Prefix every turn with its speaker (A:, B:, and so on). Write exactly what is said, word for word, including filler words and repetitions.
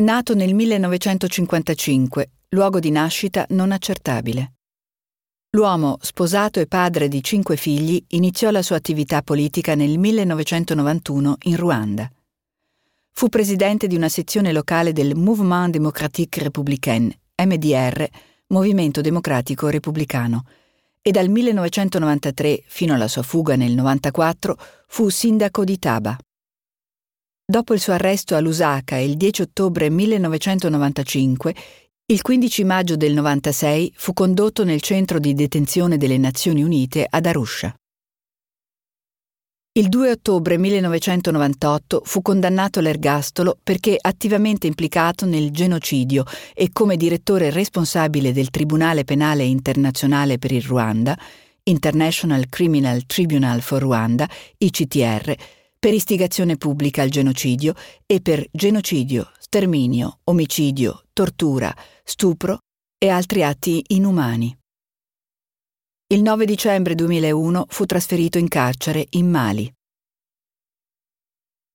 A: Nato nel millenovecentocinquantacinque, luogo di nascita non accertabile. L'uomo, sposato e padre di cinque figli, iniziò la sua attività politica nel millenovecentonovantuno in Ruanda. Fu presidente di una sezione locale del Mouvement Démocratique Républicain, M D R, Movimento Democratico Repubblicano, e dal millenovecentonovantatré fino alla sua fuga nel novantaquattro fu sindaco di Taba. Dopo il suo arresto a Lusaka il dieci ottobre millenovecentonovantacinque, il quindici maggio del novantasei fu condotto nel centro di detenzione delle Nazioni Unite ad Arusha. Il due ottobre millenovecentonovantotto fu condannato all'ergastolo perché attivamente implicato nel genocidio e come direttore responsabile del Tribunale Penale Internazionale per il Ruanda, International Criminal Tribunal for Rwanda, I C T R, per istigazione pubblica al genocidio e per genocidio, sterminio, omicidio, tortura, stupro e altri atti inumani. Il nove dicembre duemilauno fu trasferito in carcere in Mali.